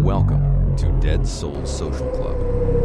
Welcome to Dead Souls Social Club.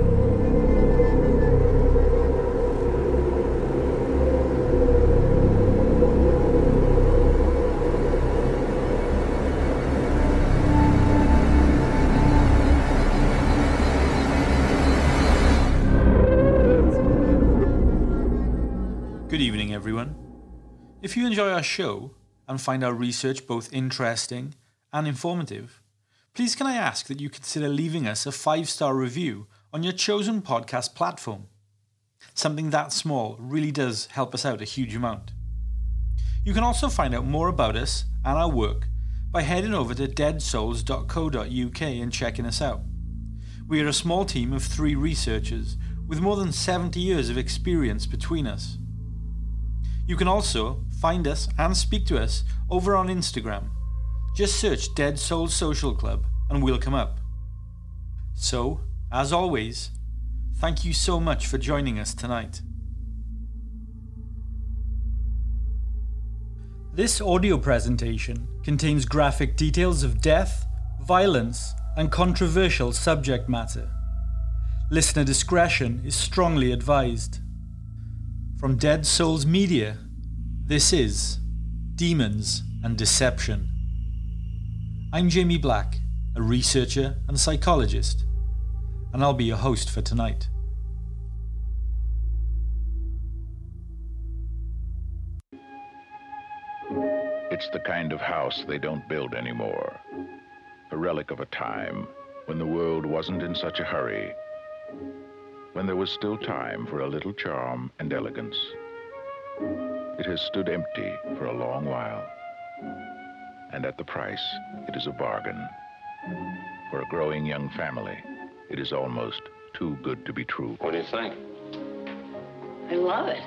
Good evening, everyone. If you enjoy our show and find our research both interesting and informative, please can I ask that you consider leaving us a 5-star review on your chosen podcast platform. Something that small really does help us out a huge amount. You can also find out more about us and our work by heading over to deadsouls.co.uk and checking us out. We are a small team of 3 researchers with more than 70 years of experience between us. You can also find us and speak to us over on Instagram. Just search Dead Souls Social Club and we'll come up. So, as always, thank you so much for joining us tonight. This audio presentation contains graphic details of death, violence, and controversial subject matter. Listener discretion is strongly advised. From Dead Souls Media, this is Demons and Deception. I'm Jamie Black, a researcher and psychologist, and I'll be your host for tonight. It's the kind of house they don't build anymore. A relic of a time when the world wasn't in such a hurry, when there was still time for a little charm and elegance. It has stood empty for a long while, and at the price, it is a bargain. For a growing young family, it is almost too good to be true. What do you think? I love it.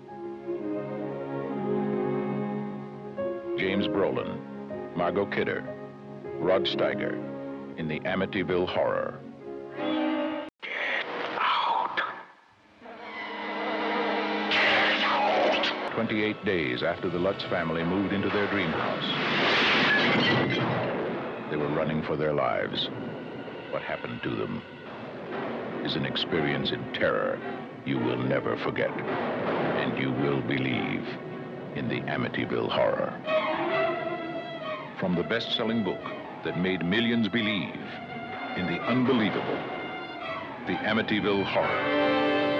James Brolin, Margot Kidder, Rod Steiger in the Amityville Horror. 28 days after the Lutz family moved into their dream house, they were running for their lives. What happened to them is an experience in terror you will never forget, and you will believe in the Amityville Horror. From the best-selling book that made millions believe in the unbelievable, the Amityville Horror.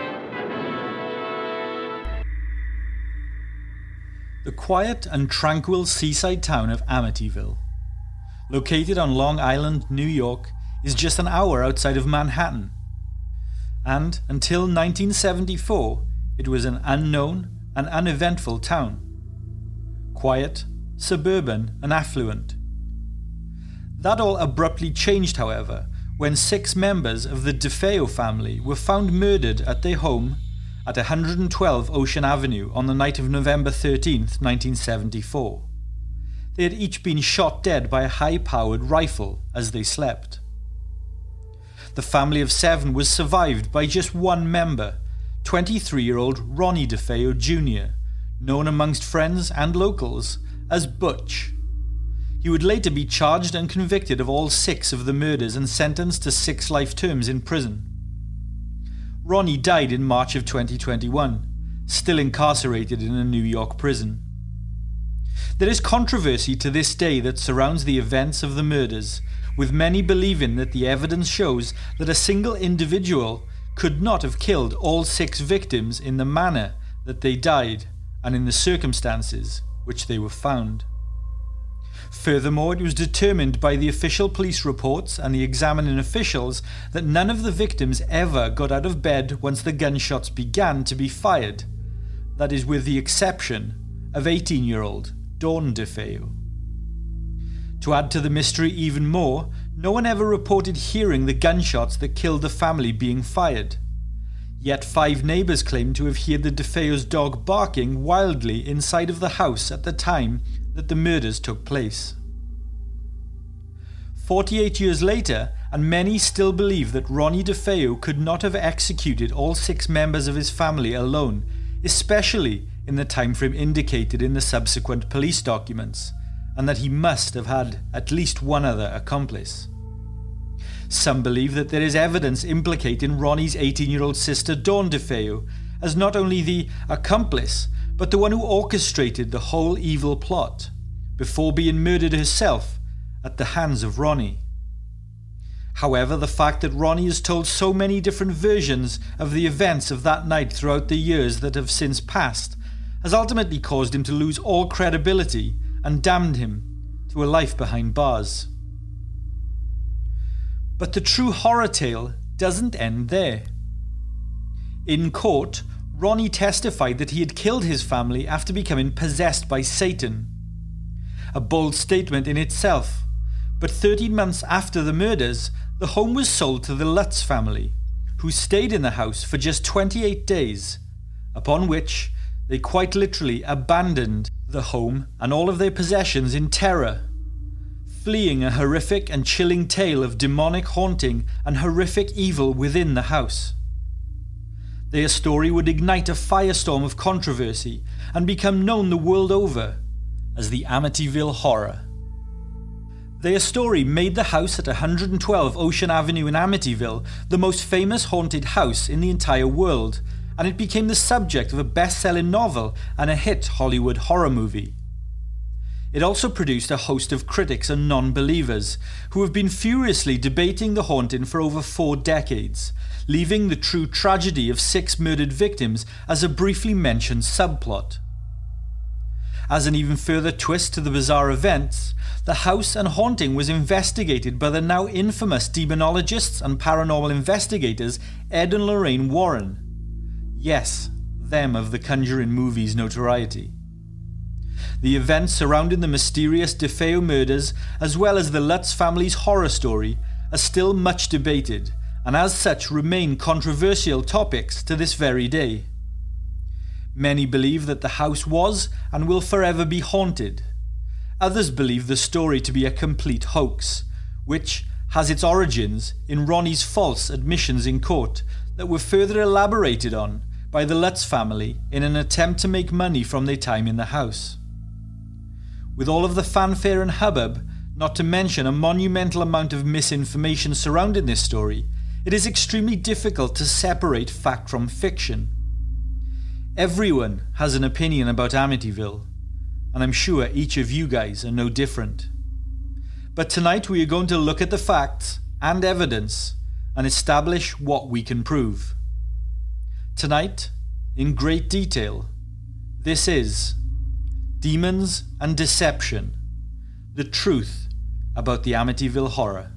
The quiet and tranquil seaside town of Amityville, located on Long Island, New York, is just an hour outside of Manhattan. And until 1974, it was an unknown and uneventful town. Quiet, suburban, and affluent. That all abruptly changed, however, when 6 members of the DeFeo family were found murdered at their home at 112 Ocean Avenue on the night of November 13th, 1974. They had each been shot dead by a high-powered rifle as they slept. The family of 7 was survived by just one member, 23-year-old Ronnie DeFeo Jr., known amongst friends and locals as Butch. He would later be charged and convicted of all 6 of the murders and sentenced to 6 life terms in prison. Ronnie died in March of 2021, still incarcerated in a New York prison. There is controversy to this day that surrounds the events of the murders, with many believing that the evidence shows that a single individual could not have killed all 6 victims in the manner that they died and in the circumstances which they were found. Furthermore, it was determined by the official police reports and the examining officials that none of the victims ever got out of bed once the gunshots began to be fired. That is with the exception of 18-year-old Dawn DeFeo. To add to the mystery even more, no one ever reported hearing the gunshots that killed the family being fired. Yet 5 neighbours claimed to have heard the DeFeo's dog barking wildly inside of the house at the time that the murders took place. 48 years later, and many still believe that Ronnie DeFeo could not have executed all 6 members of his family alone, especially in the time frame indicated in the subsequent police documents, and that he must have had at least one other accomplice. some believe that there is evidence implicating Ronnie's 18-year-old sister Dawn DeFeo as not only the accomplice, but the one who orchestrated the whole evil plot, before being murdered herself at the hands of Ronnie. However, the fact that Ronnie has told so many different versions of the events of that night throughout the years that have since passed has ultimately caused him to lose all credibility and damned him to a life behind bars. But the true horror tale doesn't end there. In court, Ronnie testified that he had killed his family after becoming possessed by Satan. A bold statement in itself, but 13 months after the murders, the home was sold to the Lutz family, who stayed in the house for just 28 days, upon which they quite literally abandoned the home and all of their possessions in terror, fleeing a horrific and chilling tale of demonic haunting and horrific evil within the house. Their story would ignite a firestorm of controversy and become known the world over as the Amityville Horror. Their story made the house at 112 Ocean Avenue in Amityville the most famous haunted house in the entire world, and it became the subject of a best-selling novel and a hit Hollywood horror movie. It also produced a host of critics and non-believers who have been furiously debating the haunting for over 4 decades, leaving the true tragedy of 6 murdered victims as a briefly mentioned subplot. As an even further twist to the bizarre events, the house and haunting was investigated by the now infamous demonologists and paranormal investigators Ed and Lorraine Warren. Yes, them of the Conjuring movies' notoriety. The events surrounding the mysterious DeFeo murders, as well as the Lutz family's horror story, are still much debated, and as such remain controversial topics to this very day. Many believe that the house was and will forever be haunted. Others believe the story to be a complete hoax, which has its origins in Ronnie's false admissions in court that were further elaborated on by the Lutz family in an attempt to make money from their time in the house. With all of the fanfare and hubbub, not to mention a monumental amount of misinformation surrounding this story, it is extremely difficult to separate fact from fiction. Everyone has an opinion about Amityville, and I'm sure each of you guys are no different. But tonight we are going to look at the facts and evidence and establish what we can prove. Tonight, in great detail, this is Demons and Deception, the truth about the Amityville Horror.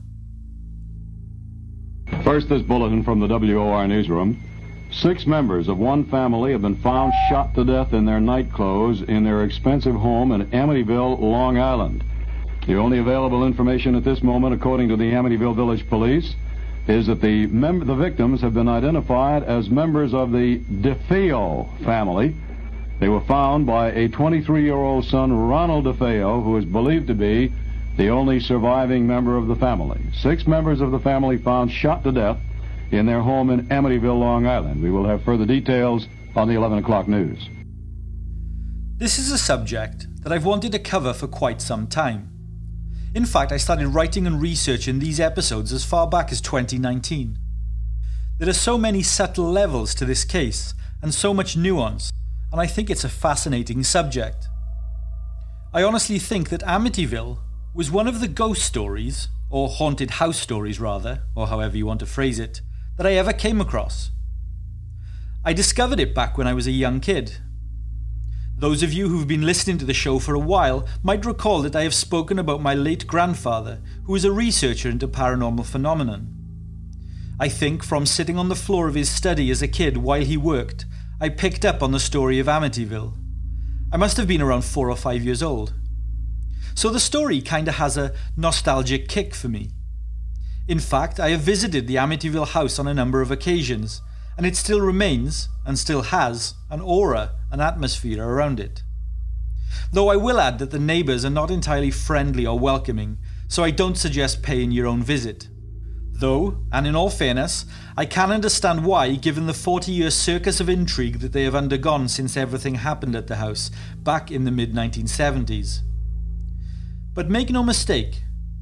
First, this bulletin from the WOR newsroom. 6 members of one family have been found shot to death in their night clothes in their expensive home in Amityville, Long Island. The only available information at this moment, according to the Amityville Village Police, is that the victims have been identified as members of the DeFeo family. They were found by a 23-year-old son, Ronald DeFeo, who is believed to be the only surviving member of the family. 6 members of the family found shot to death in their home in Amityville, Long Island. We will have further details on the 11 o'clock news. This is a subject that I've wanted to cover for quite some time. In fact, I started writing and researching these episodes as far back as 2019. There are so many subtle levels to this case and so much nuance, and I think it's a fascinating subject. I honestly think that Amityville was one of the ghost stories, or haunted house stories rather, or however you want to phrase it, that I ever came across. I discovered it back when I was a young kid. Those of you who've been listening to the show for a while might recall that I have spoken about my late grandfather, who was a researcher into paranormal phenomenon. I think from sitting on the floor of his study as a kid while he worked, I picked up on the story of Amityville. I must have been around 4 or 5 years old. So the story kinda has a nostalgic kick for me. In fact, I have visited the Amityville house on a number of occasions, and it still remains, and still has, an aura, an atmosphere around it. Though I will add that the neighbours are not entirely friendly or welcoming, so I don't suggest paying your own visit. Though, and in all fairness, I can understand why, given the 40-year circus of intrigue that they have undergone since everything happened at the house, back in the mid-1970s. But make no mistake,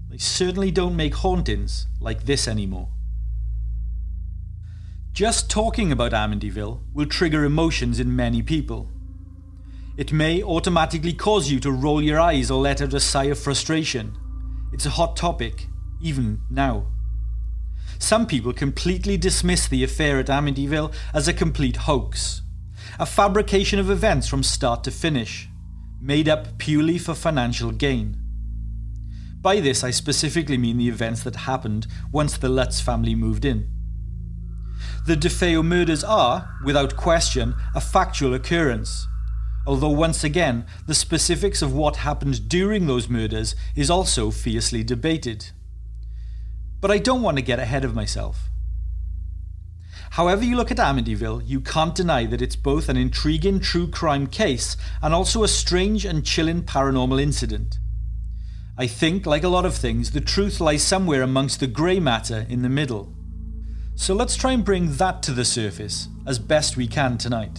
they certainly don't make hauntings like this anymore. Just talking about Amityville will trigger emotions in many people. It may automatically cause you to roll your eyes or let out a sigh of frustration. It's a hot topic, even now. Some people completely dismiss the affair at Amityville as a complete hoax, a fabrication of events from start to finish, made up purely for financial gain. By this, I specifically mean the events that happened once the Lutz family moved in. The DeFeo murders are, without question, a factual occurrence, although once again, the specifics of what happened during those murders is also fiercely debated. But I don't want to get ahead of myself. However you look at Amityville, you can't deny that it's both an intriguing true crime case and also a strange and chilling paranormal incident. I think, like a lot of things, the truth lies somewhere amongst the grey matter in the middle. So let's try and bring that to the surface as best we can tonight.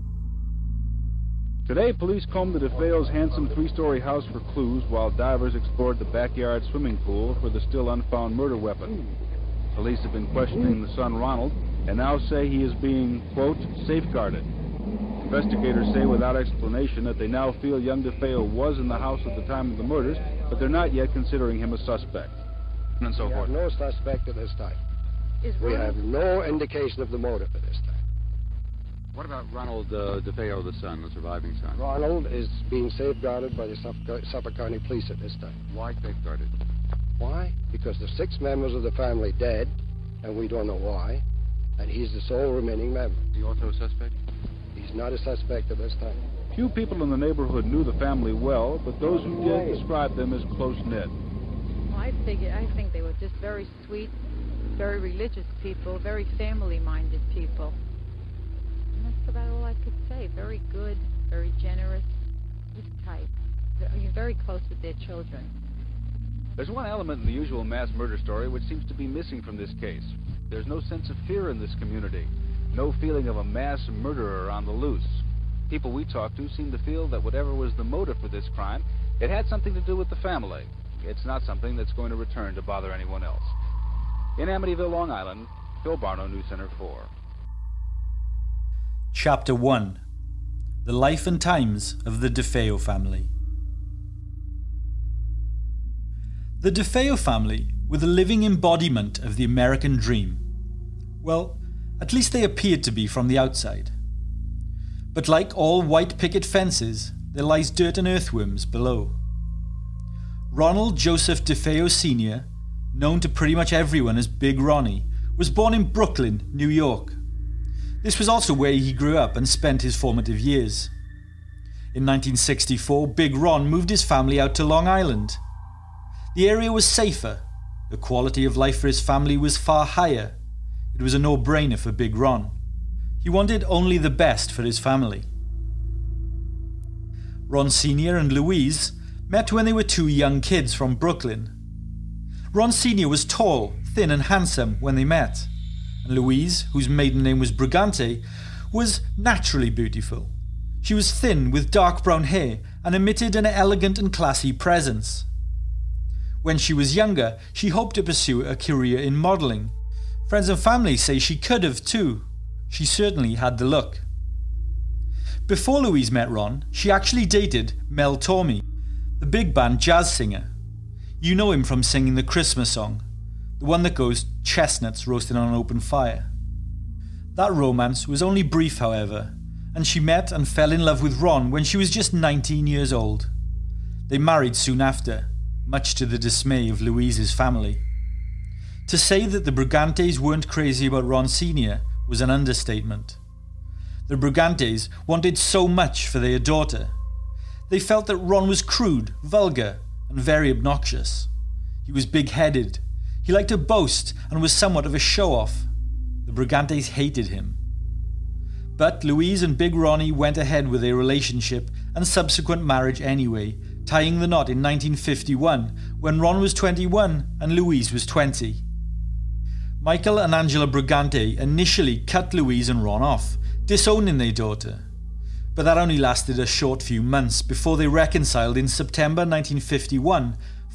Today, police combed the DeFeo's handsome three-story house for clues while divers explored the backyard swimming pool for the still unfound murder weapon. Police have been questioning the son Ronald and now say he is being, quote, safeguarded. Investigators say without explanation that they now feel young DeFeo was in the house at the time of the murders, but they're not yet considering him a suspect. And so forth. No suspect at this time. We have no indication of the motive at this time. What about Ronald DeFeo, the son, the surviving son? Ronald is being safeguarded by the Suffolk County Police at this time. Why safeguarded? Why? Because the 6 members of the family dead, and we don't know why, and he's the sole remaining member. Is he also a suspect? He's not a suspect at this time. Few people in the neighborhood knew the family well, but those who did described them as close-knit. Well, I think they were just very sweet, very religious people, very family-minded people. And that's about all I could say. Very good, very generous, this type. Very close with their children. There's one element in the usual mass murder story which seems to be missing from this case. There's no sense of fear in this community. No feeling of a mass murderer on the loose. People we talked to seem to feel that whatever was the motive for this crime, it had something to do with the family. It's not something that's going to return to bother anyone else. In Amityville, Long Island, Phil Barno, News Center 4. Chapter 1. The Life and Times of the DeFeo Family. The DeFeo family were the living embodiment of the American dream. Well, at least they appeared to be from the outside. But like all white picket fences, there lies dirt and earthworms below. Ronald Joseph DeFeo Sr., known to pretty much everyone as Big Ronnie, was born in Brooklyn, New York. This was also where he grew up and spent his formative years. In 1964, Big Ron moved his family out to Long Island. The area was safer. The quality of life for his family was far higher. It was a no-brainer for Big Ron. He wanted only the best for his family. Ron Sr. and Louise met when they were 2 young kids from Brooklyn. Ron Sr. was tall, thin and handsome when they met, and Louise, whose maiden name was Brigante, was naturally beautiful. She was thin with dark brown hair and emitted an elegant and classy presence. When she was younger, she hoped to pursue a career in modelling. Friends and family say she could have too. She certainly had the look. Before Louise met Ron, she actually dated Mel Tormey, the big band jazz singer. You know him from singing the Christmas song, the one that goes chestnuts roasting on an open fire. That romance was only brief, however, and she met and fell in love with Ron when she was just 19 years old. They married soon after, much to the dismay of Louise's family. To say that the Brigantes weren't crazy about Ron Sr. was an understatement. The Brigantes wanted so much for their daughter. They felt that Ron was crude, vulgar, and very obnoxious. He was big-headed. He liked to boast and was somewhat of a show-off. The Brigantes hated him. But Louise and Big Ronnie went ahead with their relationship and subsequent marriage anyway, tying the knot in 1951 when Ron was 21 and Louise was 20. Michael and Angela Brigante initially cut Louise and Ron off, disowning their daughter. But that only lasted a short few months before they reconciled in September 1951,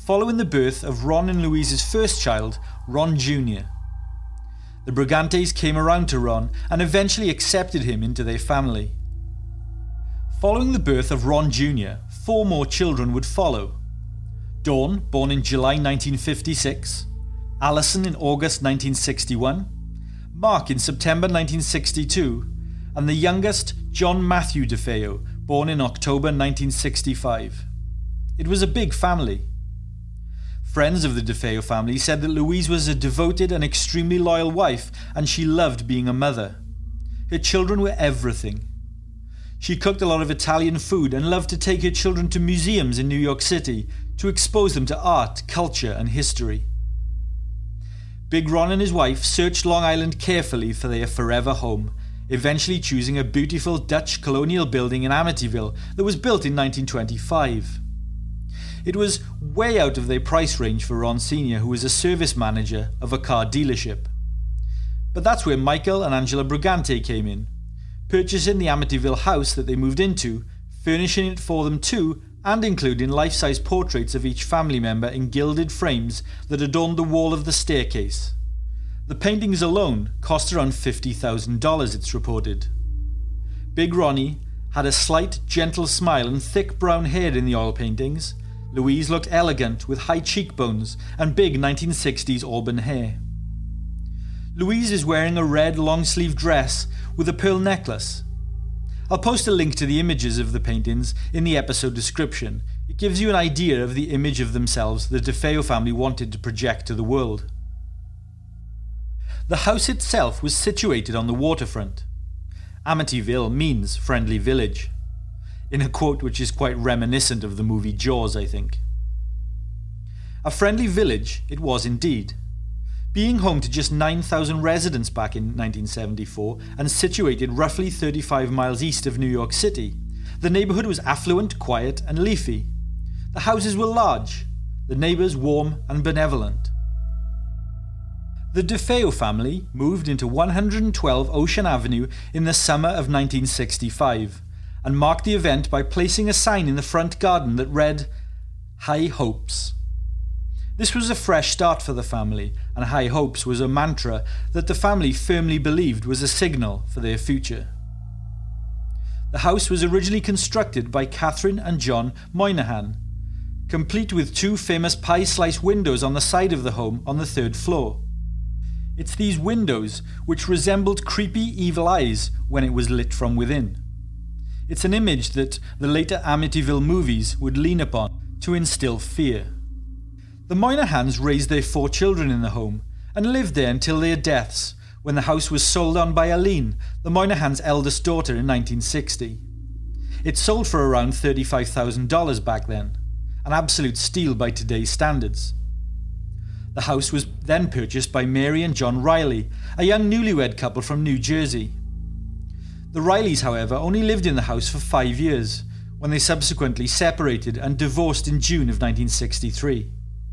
following the birth of Ron and Louise's first child, Ron Jr. The Brigantes came around to Ron and eventually accepted him into their family. Following the birth of Ron Jr., 4 more children would follow. Dawn, born in July 1956, Allison in August 1961, Mark in September 1962, and the youngest, John Matthew DeFeo, born in October 1965. It was a big family. Friends of the DeFeo family said that Louise was a devoted and extremely loyal wife, and she loved being a mother. Her children were everything. She cooked a lot of Italian food and loved to take her children to museums in New York City to expose them to art, culture, and history. Big Ron and his wife searched Long Island carefully for their forever home, eventually choosing a beautiful Dutch colonial building in Amityville that was built in 1925. It was way out of their price range for Ron Sr., who was a service manager of a car dealership. But that's where Michael and Angela Brigante came in, purchasing the Amityville house that they moved into, furnishing it for them too, and including life-size portraits of each family member in gilded frames that adorned the wall of the staircase. The paintings alone cost around $50,000, it's reported. Big Ronnie had a slight, gentle smile and thick brown hair in the oil paintings. Louise looked elegant with high cheekbones and big 1960s auburn hair. Louise is wearing a red long-sleeve dress with a pearl necklace. I'll post a link to the images of the paintings in the episode description. It gives you an idea of the image of themselves the DeFeo family wanted to project to the world. The house itself was situated on the waterfront. Amityville means friendly village, in a quote which is quite reminiscent of the movie Jaws, I think. A friendly village it was indeed. Being home to just 9,000 residents back in 1974 and situated roughly 35 miles east of New York City, the neighborhood was affluent, quiet, and leafy. The houses were large, the neighbors warm and benevolent. The DeFeo family moved into 112 Ocean Avenue in the summer of 1965 and marked the event by placing a sign in the front garden that read, "High Hopes." This was a fresh start for the family, and High Hopes was a mantra that the family firmly believed was a signal for their future. The house was originally constructed by Catherine and John Moynihan, complete with 2 famous pie-slice windows on the side of the home on the 3rd floor. It's these windows which resembled creepy evil eyes when it was lit from within. It's an image that the later Amityville movies would lean upon to instill fear. The Moynihans raised their 4 children in the home and lived there until their deaths, when the house was sold on by Aline, the Moynihans' eldest daughter, in 1960. It sold for around $35,000 back then, an absolute steal by today's standards. The house was then purchased by Mary and John Riley, a young newlywed couple from New Jersey. The Rileys, however, only lived in the house for 5 years, when they subsequently separated and divorced in June of 1963.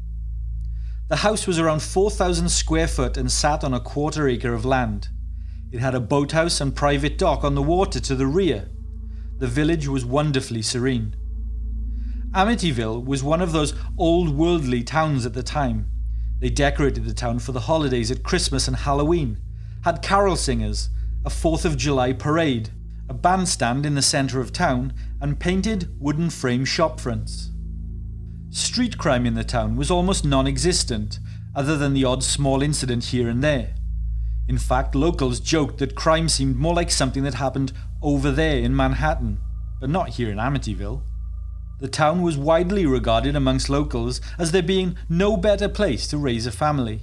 The house was around 4,000 square foot and sat on a 1/4 acre of land. It had a boathouse and private dock on the water to the rear. The village was wonderfully serene. Amityville was one of those old worldly towns at the time. They decorated the town for the holidays at Christmas and Halloween, had carol singers, a 4th of July parade, a bandstand in the centre of town, and painted wooden frame shop fronts. Street crime in the town was almost non-existent, other than the odd small incident here and there. In fact, locals joked that crime seemed more like something that happened over there in Manhattan, but not here in Amityville. The town was widely regarded amongst locals as there being no better place to raise a family.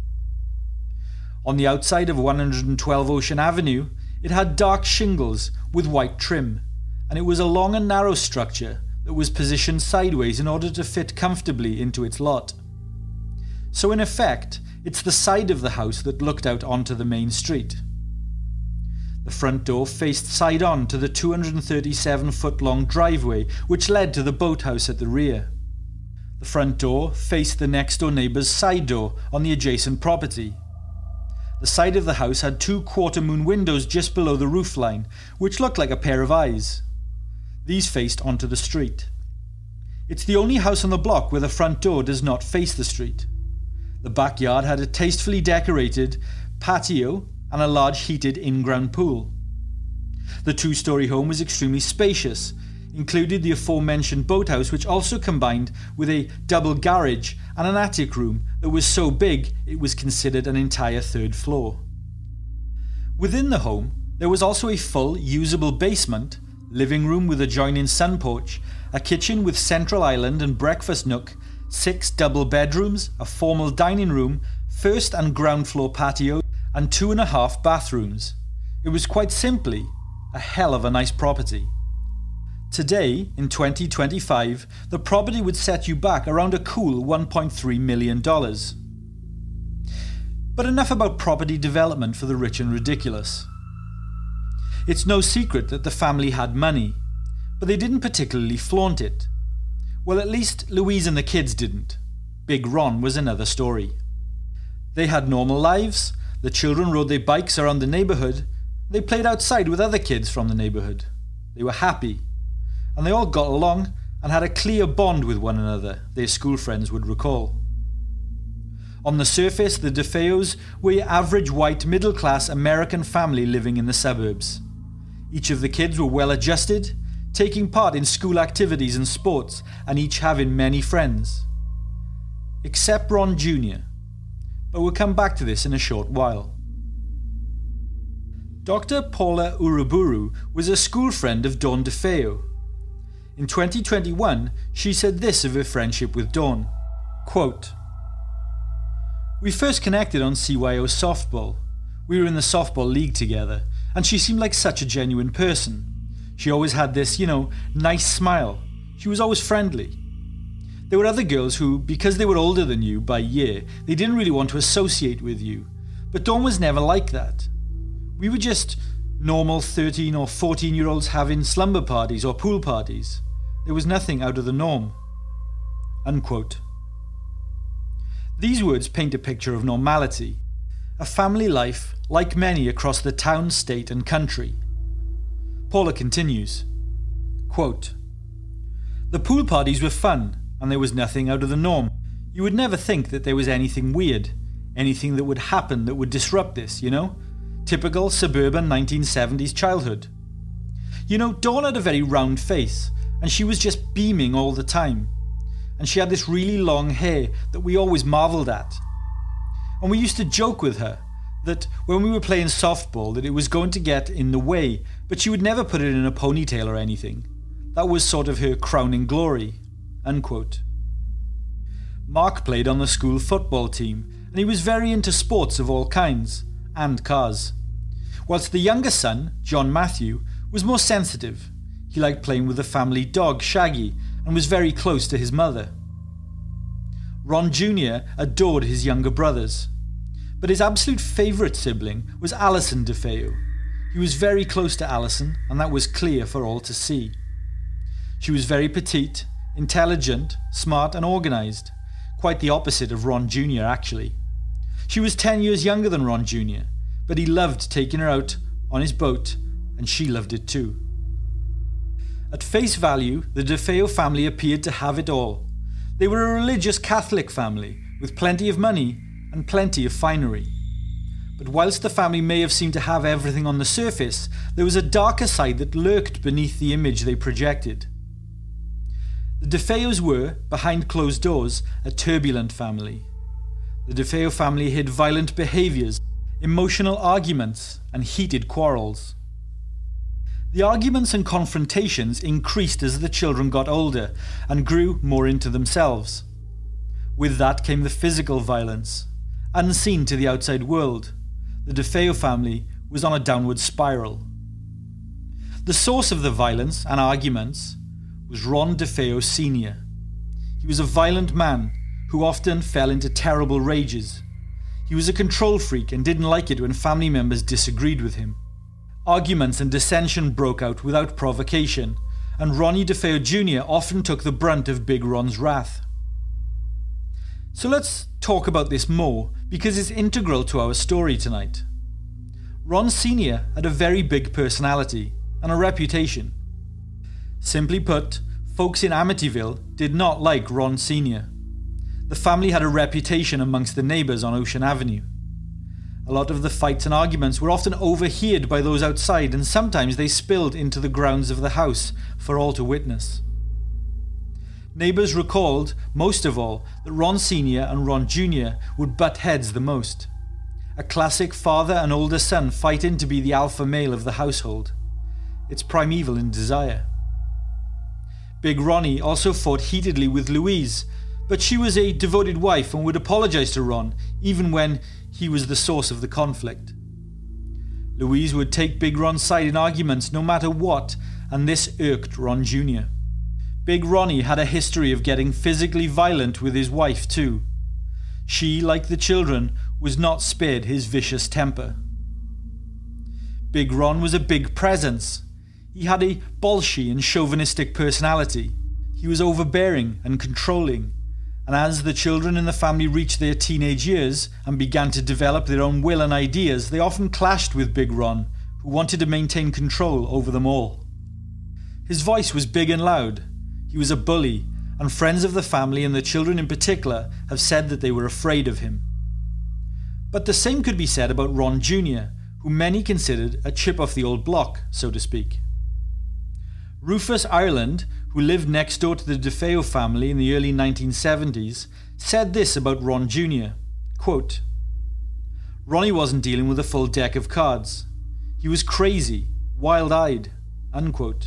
On the outside of 112 Ocean Avenue, it had dark shingles with white trim, and it was a long and narrow structure that was positioned sideways in order to fit comfortably into its lot. So in effect, it's the side of the house that looked out onto the main street. The front door faced side-on to the 237-foot-long driveway which led to the boathouse at the rear. The front door faced the next-door neighbour's side door on the adjacent property. The side of the house had 2 quarter-moon windows just below the roofline, which looked like a pair of eyes. These faced onto the street. It's the only house on the block where the front door does not face the street. The backyard had a tastefully decorated patio and a large heated in-ground pool. The two-story home was extremely spacious, included the aforementioned boathouse, which also combined with a double garage and an attic room that was so big it was considered an entire third floor. Within the home, there was also a full usable basement, living room with adjoining sun porch, a kitchen with central island and breakfast nook, 6 double bedrooms, a formal dining room, first and ground floor patio, and 2.5 bathrooms. It was quite simply a hell of a nice property. Today, in 2025, the property would set you back around a cool $1.3 million. But enough about property development for the rich and ridiculous. It's no secret that the family had money, but they didn't particularly flaunt it. Well, at least Louise and the kids didn't. Big Ron was another story. They had normal lives, the children rode their bikes around the neighbourhood, they played outside with other kids from the neighbourhood. They were happy, and they all got along and had a clear bond with one another, their school friends would recall. On the surface, the DeFeos were your average white middle-class American family living in the suburbs. Each of the kids were well-adjusted, taking part in school activities and sports, and each having many friends. Except Ron Jr., but we'll come back to this in a short while. Dr. Paula Uruburu was a school friend of Dawn DeFeo. In 2021, she said this of her friendship with Dawn, quote, "We first connected on CYO softball. We were in the softball league together, and she seemed like such a genuine person. She always had this, nice smile. She was always friendly. There were other girls who, because they were older than you by a year, they didn't really want to associate with you. But Dawn was never like that. We were just normal 13 or 14-year-olds having slumber parties or pool parties. There was nothing out of the norm." Unquote. These words paint a picture of normality, a family life like many across the town, state and country. Paula continues, quote, "The pool parties were fun, and there was nothing out of the norm. You would never think that there was anything weird, anything that would happen that would disrupt this, Typical suburban 1970s childhood. Dawn had a very round face, and she was just beaming all the time. And she had this really long hair that we always marvelled at. And we used to joke with her that when we were playing softball that it was going to get in the way, but she would never put it in a ponytail or anything. That was sort of her crowning glory." Unquote. Mark played on the school football team, and he was very into sports of all kinds, and cars. Whilst the younger son, John Matthew, was more sensitive. He liked playing with the family dog, Shaggy, and was very close to his mother. Ron Jr. adored his younger brothers, but his absolute favourite sibling was Alison DeFeo. He was very close to Alison, and that was clear for all to see. She was very petite, intelligent, smart and organised, quite the opposite of Ron Jr. actually. She was 10 years younger than Ron Jr., but he loved taking her out on his boat, and she loved it too. At face value, the DeFeo family appeared to have it all. They were a religious Catholic family, with plenty of money and plenty of finery. But whilst the family may have seemed to have everything on the surface, there was a darker side that lurked beneath the image they projected. The DeFeos were, behind closed doors, a turbulent family. The DeFeo family hid violent behaviours, emotional arguments, and heated quarrels. The arguments and confrontations increased as the children got older and grew more into themselves. With that came the physical violence. Unseen to the outside world, the DeFeo family was on a downward spiral. The source of the violence and arguments was Ron DeFeo Sr. He was a violent man who often fell into terrible rages. He was a control freak and didn't like it when family members disagreed with him. Arguments and dissension broke out without provocation, and Ronnie DeFeo Jr. often took the brunt of Big Ron's wrath. So let's talk about this more, because it's integral to our story tonight. Ron Sr. had a very big personality and a reputation. Simply put, folks in Amityville did not like Ron Sr. The family had a reputation amongst the neighbours on Ocean Avenue. A lot of the fights and arguments were often overheard by those outside, and sometimes they spilled into the grounds of the house for all to witness. Neighbours recalled, most of all, that Ron Sr. and Ron Jr. would butt heads the most. A classic father and older son fighting to be the alpha male of the household. It's primeval in desire. Big Ronnie also fought heatedly with Louise, but she was a devoted wife and would apologise to Ron even when he was the source of the conflict. Louise would take Big Ron's side in arguments no matter what, and this irked Ron Jr. Big Ronnie had a history of getting physically violent with his wife too. She, like the children, was not spared his vicious temper. Big Ron was a big presence. He had a bolshy and chauvinistic personality. He was overbearing and controlling, and as the children in the family reached their teenage years and began to develop their own will and ideas, they often clashed with Big Ron, who wanted to maintain control over them all. His voice was big and loud. He was a bully, and friends of the family and the children in particular have said that they were afraid of him. But the same could be said about Ron Jr., who many considered a chip off the old block, so to speak. Rufus Ireland, who lived next door to the DeFeo family in the early 1970s, said this about Ron Jr., quote, "Ronnie wasn't dealing with a full deck of cards. He was crazy, wild-eyed," unquote.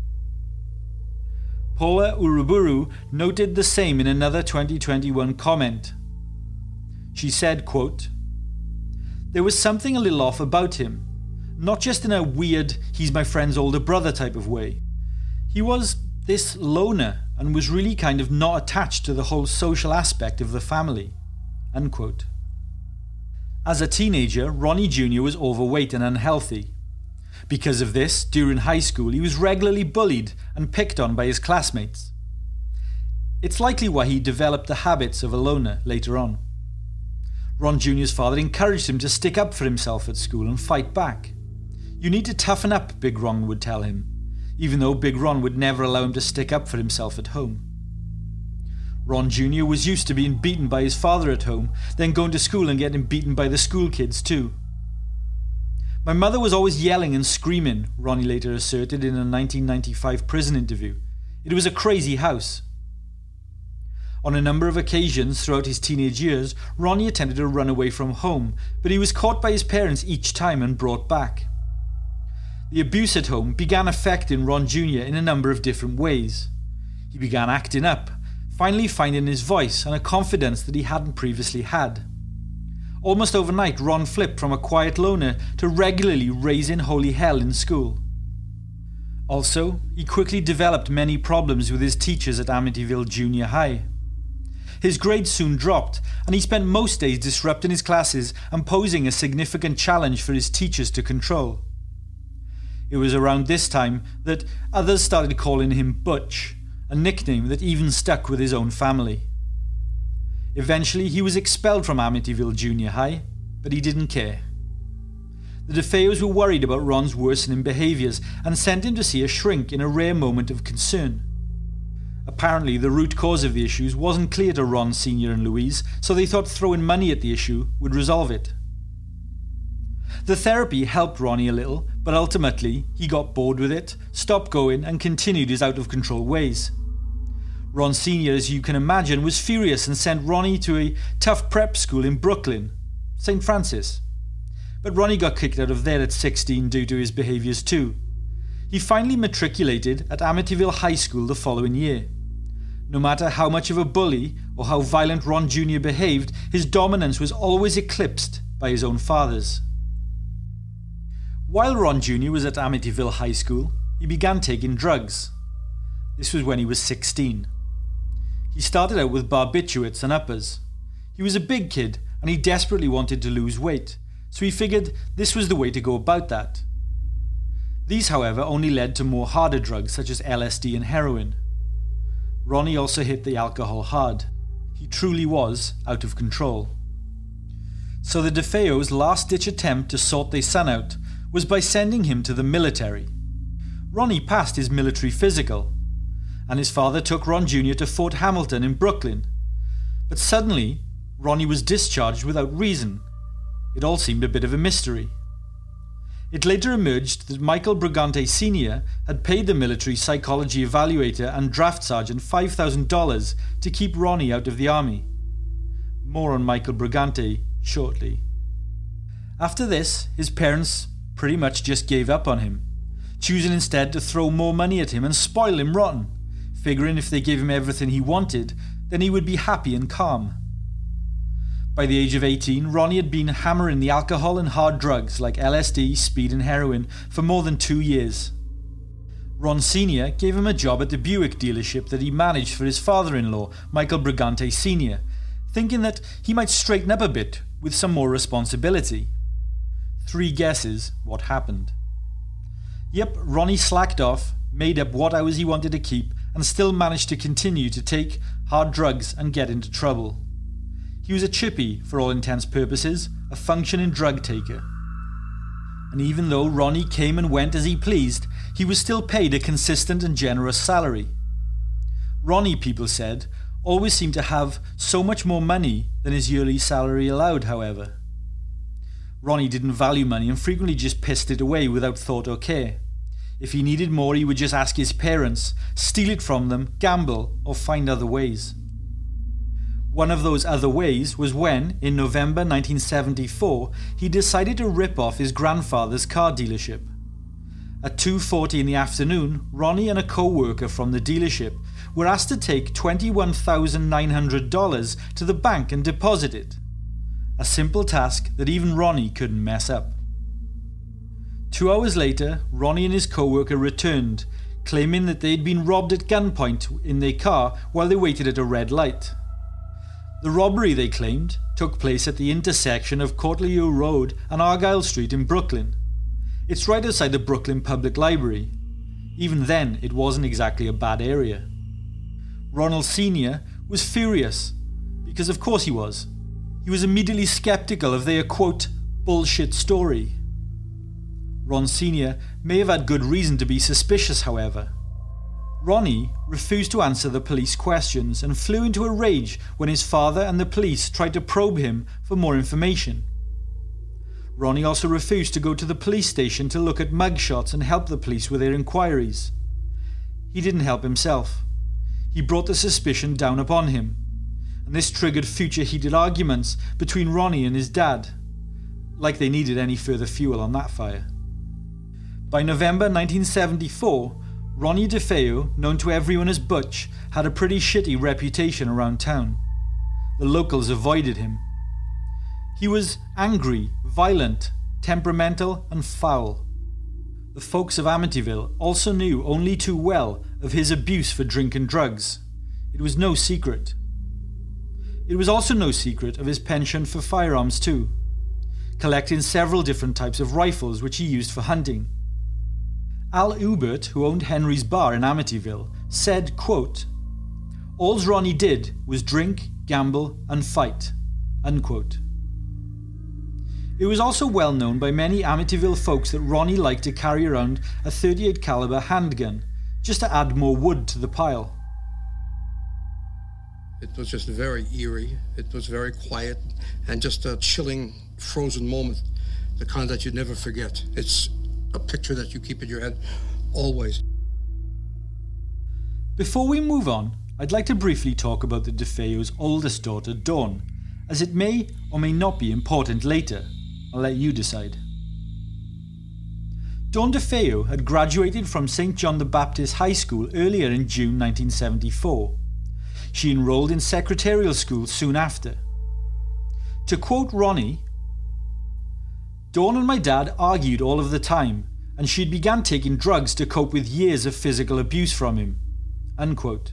Paula Uruburu noted the same in another 2021 comment. She said, quote, "There was something a little off about him, not just in a weird, he's my friend's older brother type of way. He was this loner and was really kind of not attached to the whole social aspect of the family," unquote. As a teenager, Ronnie Jr. was overweight and unhealthy. Because of this, during high school, he was regularly bullied and picked on by his classmates. It's likely why he developed the habits of a loner later on. Ron Jr.'s father encouraged him to stick up for himself at school and fight back. "You need to toughen up," Big Ron would tell him, even though Big Ron would never allow him to stick up for himself at home. Ron Jr. was used to being beaten by his father at home, then going to school and getting beaten by the school kids too. "My mother was always yelling and screaming," Ronnie later asserted in a 1995 prison interview. "It was a crazy house." On a number of occasions throughout his teenage years, Ronnie attempted to run away from home, but he was caught by his parents each time and brought back. The abuse at home began affecting Ron Jr. in a number of different ways. He began acting up, finally finding his voice and a confidence that he hadn't previously had. Almost overnight, Ron flipped from a quiet loner to regularly raising holy hell in school. Also, he quickly developed many problems with his teachers at Amityville Junior High. His grades soon dropped, and he spent most days disrupting his classes and posing a significant challenge for his teachers to control. It was around this time that others started calling him Butch, a nickname that even stuck with his own family. Eventually, he was expelled from Amityville Junior High, but he didn't care. The DeFeos were worried about Ron's worsening behaviours and sent him to see a shrink in a rare moment of concern. Apparently, the root cause of the issues wasn't clear to Ron Sr. and Louise, so they thought throwing money at the issue would resolve it. The therapy helped Ronnie a little, but ultimately he got bored with it, stopped going and continued his out-of-control ways. Ron Sr., as you can imagine, was furious and sent Ronnie to a tough prep school in Brooklyn, St. Francis. But Ronnie got kicked out of there at 16 due to his behaviours too. He finally matriculated at Amityville High School the following year. No matter how much of a bully or how violent Ron Jr. behaved, his dominance was always eclipsed by his own father's. While Ron Jr. was at Amityville High School, he began taking drugs. This was when he was 16. He started out with barbiturates and uppers. He was a big kid and he desperately wanted to lose weight, so he figured this was the way to go about that. These, however, only led to more harder drugs such as LSD and heroin. Ronnie also hit the alcohol hard. He truly was out of control. So the DeFeos' last-ditch attempt to sort their son out was by sending him to the military. Ronnie passed his military physical, and his father took Ron Jr. to Fort Hamilton in Brooklyn. But suddenly, Ronnie was discharged without reason. It all seemed a bit of a mystery. It later emerged that Michael Brigante Sr. had paid the military psychology evaluator and draft sergeant $5,000 to keep Ronnie out of the army. More on Michael Brigante shortly. After this, his parents pretty much just gave up on him, choosing instead to throw more money at him and spoil him rotten, figuring if they gave him everything he wanted, then he would be happy and calm. By the age of 18, Ronnie had been hammering the alcohol and hard drugs like LSD, speed and heroin for more than 2 years. Ron Sr. gave him a job at the Buick dealership that he managed for his father-in-law, Michael Brigante Sr., thinking that he might straighten up a bit with some more responsibility. 3 guesses what happened. Yep, Ronnie slacked off, made up what hours he wanted to keep, and still managed to continue to take hard drugs and get into trouble. He was a chippy, for all intents purposes, a functioning drug taker. And even though Ronnie came and went as he pleased, he was still paid a consistent and generous salary. Ronnie, people said, always seemed to have so much more money than his yearly salary allowed, however. Ronnie didn't value money and frequently just pissed it away without thought or care. If he needed more, he would just ask his parents, steal it from them, gamble, or find other ways. One of those other ways was when, in November 1974, he decided to rip off his grandfather's car dealership. At 2:40 in the afternoon, Ronnie and a co-worker from the dealership were asked to take $21,900 to the bank and deposit it. A simple task that even Ronnie couldn't mess up. 2 hours later, Ronnie and his co-worker returned, claiming that they'd been robbed at gunpoint in their car while they waited at a red light. The robbery, they claimed, took place at the intersection of Cortlandt Road and Argyle Street in Brooklyn. It's right outside the Brooklyn Public Library. Even then, it wasn't exactly a bad area. Ronald Sr. was furious, because of course he was. He was immediately skeptical of their, quote, bullshit story. Ron Sr. may have had good reason to be suspicious, however. Ronnie refused to answer the police questions and flew into a rage when his father and the police tried to probe him for more information. Ronnie also refused to go to the police station to look at mugshots and help the police with their inquiries. He didn't help himself. He brought the suspicion down upon him, and this triggered future heated arguments between Ronnie and his dad, like they needed any further fuel on that fire. By November 1974, Ronnie DeFeo, known to everyone as Butch, had a pretty shitty reputation around town. The locals avoided him. He was angry, violent, temperamental and foul. The folks of Amityville also knew only too well of his abuse for drink and drugs. It was no secret. It was also no secret of his penchant for firearms too, collecting several different types of rifles which he used for hunting. Al Ubert, who owned Henry's Bar in Amityville, said, quote, "All Ronnie did was drink, gamble and fight," unquote. It was also well known by many Amityville folks that Ronnie liked to carry around a .38 caliber handgun, just to add more wood to the pile. It was just very eerie, it was very quiet, and just a chilling, frozen moment, the kind that you'd never forget. It's a picture that you keep in your head always. Before we move on, I'd like to briefly talk about the DeFeo's oldest daughter, Dawn, as it may or may not be important later. I'll let you decide. Dawn DeFeo had graduated from St. John the Baptist High School earlier in June 1974. She enrolled in secretarial school soon after. To quote Ronnie, "Dawn and my dad argued all of the time, and she'd began taking drugs to cope with years of physical abuse from him," unquote.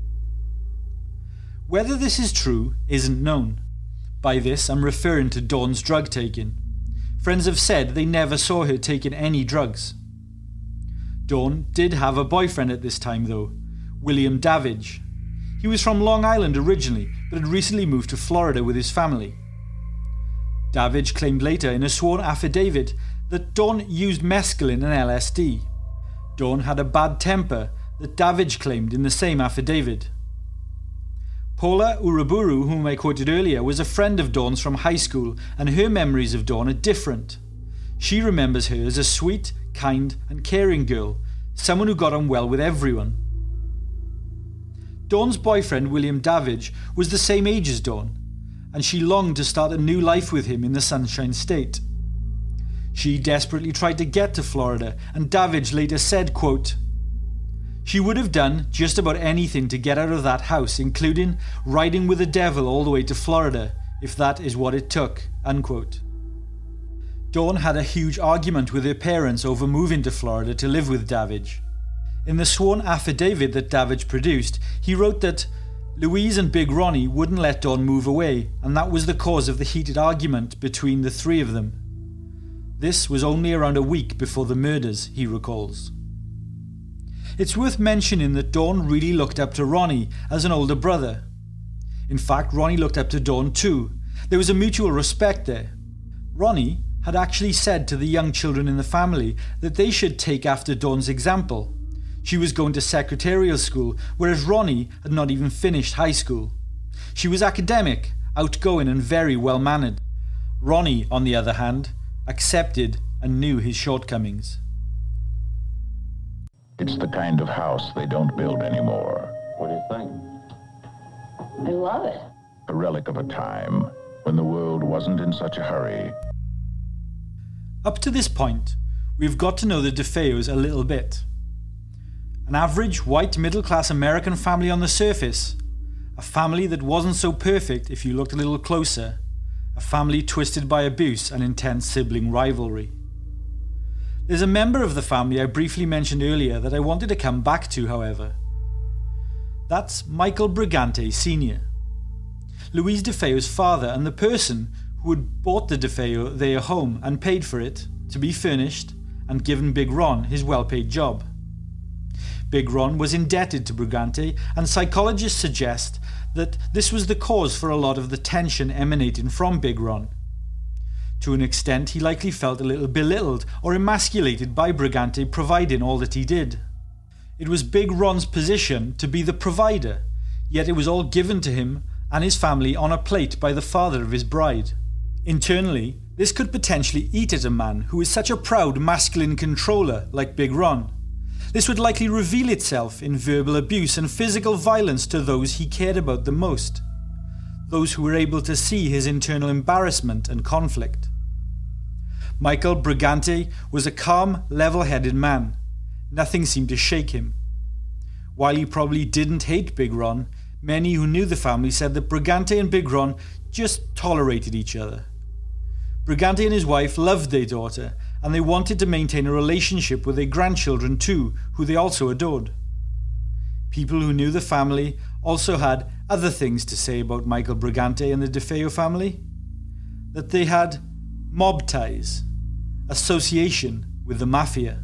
Whether this is true isn't known. By this, I'm referring to Dawn's drug taking. Friends have said they never saw her taking any drugs. Dawn did have a boyfriend at this time though, William Davidge. He was from Long Island originally, but had recently moved to Florida with his family. Davidge claimed later in a sworn affidavit that Dawn used mescaline and LSD. Dawn had a bad temper that Davidge claimed in the same affidavit. Paula Uraburu, whom I quoted earlier, was a friend of Dawn's from high school, and her memories of Dawn are different. She remembers her as a sweet, kind and caring girl, someone who got on well with everyone. Dawn's boyfriend, William Davidge, was the same age as Dawn, and she longed to start a new life with him in the Sunshine State. She desperately tried to get to Florida, and Davidge later said, quote, "She would have done just about anything to get out of that house, including riding with the devil all the way to Florida, if that is what it took," unquote. Dawn had a huge argument with her parents over moving to Florida to live with Davidge. In the sworn affidavit that Davidge produced, he wrote that Louise and Big Ronnie wouldn't let Dawn move away, and that was the cause of the heated argument between the three of them. This was only around a week before the murders, he recalls. It's worth mentioning that Dawn really looked up to Ronnie as an older brother. In fact, Ronnie looked up to Dawn too. There was a mutual respect there. Ronnie had actually said to the young children in the family that they should take after Dawn's example. She was going to secretarial school, whereas Ronnie had not even finished high school. She was academic, outgoing and very well-mannered. Ronnie, on the other hand, accepted and knew his shortcomings. It's the kind of house they don't build anymore. What do you think? I love it. A relic of a time when the world wasn't in such a hurry. Up to this point, we've got to know the DeFeos a little bit. An average white middle-class American family on the surface. A family that wasn't so perfect if you looked a little closer. A family twisted by abuse and intense sibling rivalry. There's a member of the family I briefly mentioned earlier that I wanted to come back to, however. That's Michael Brigante Sr., Louise DeFeo's father and the person who had bought the DeFeo their home and paid for it to be furnished and given Big Ron his well-paid job. Big Ron was indebted to Brigante, and psychologists suggest that this was the cause for a lot of the tension emanating from Big Ron. To an extent, he likely felt a little belittled or emasculated by Brigante providing all that he did. It was Big Ron's position to be the provider, yet it was all given to him and his family on a plate by the father of his bride. Internally, this could potentially eat at a man who is such a proud masculine controller like Big Ron. This would likely reveal itself in verbal abuse and physical violence to those he cared about the most. Those who were able to see his internal embarrassment and conflict. Michael Brigante was a calm, level-headed man. Nothing seemed to shake him. While he probably didn't hate Big Ron, many who knew the family said that Brigante and Big Ron just tolerated each other. Brigante and his wife loved their daughter, and they wanted to maintain a relationship with their grandchildren too, who they also adored. People who knew the family also had other things to say about Michael Brigante and the DeFeo family. That they had mob ties, association with the mafia.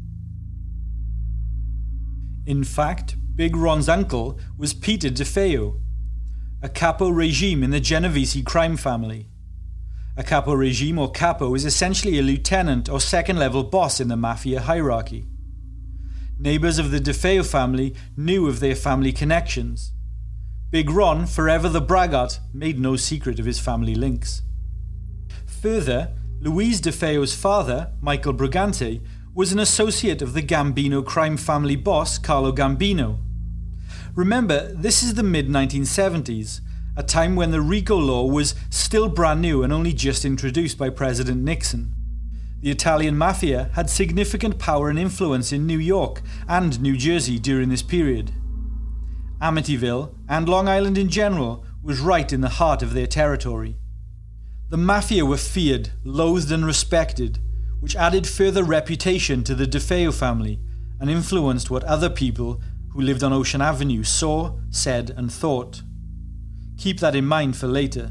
In fact, Big Ron's uncle was Peter DeFeo, a capo regime in the Genovese crime family. A capo regime or capo is essentially a lieutenant or second-level boss in the mafia hierarchy. Neighbours of the DeFeo family knew of their family connections. Big Ron, forever the braggart, made no secret of his family links. Further, Louise DeFeo's father, Michael Brigante, was an associate of the Gambino crime family boss, Carlo Gambino. Remember, this is the mid-1970s, a time when the RICO law was still brand new and only just introduced by President Nixon. The Italian mafia had significant power and influence in New York and New Jersey during this period. Amityville, and Long Island in general, was right in the heart of their territory. The mafia were feared, loathed and respected, which added further reputation to the DeFeo family and influenced what other people who lived on Ocean Avenue saw, said and thought. Keep that in mind for later.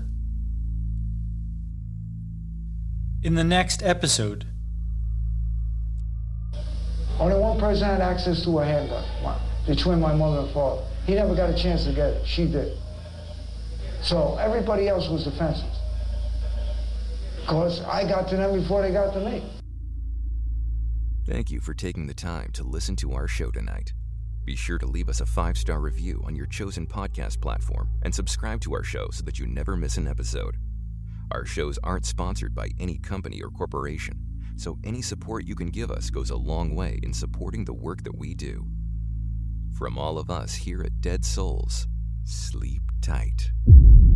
In the next episode. Only one person had access to a handgun, between my mother and father. He never got a chance to get it, she did. So everybody else was defenseless. Because I got to them before they got to me. Thank you for taking the time to listen to our show tonight. Be sure to leave us a 5-star review on your chosen podcast platform and subscribe to our show so that you never miss an episode. Our shows aren't sponsored by any company or corporation, so any support you can give us goes a long way in supporting the work that we do. From all of us here at Dead Souls, sleep tight.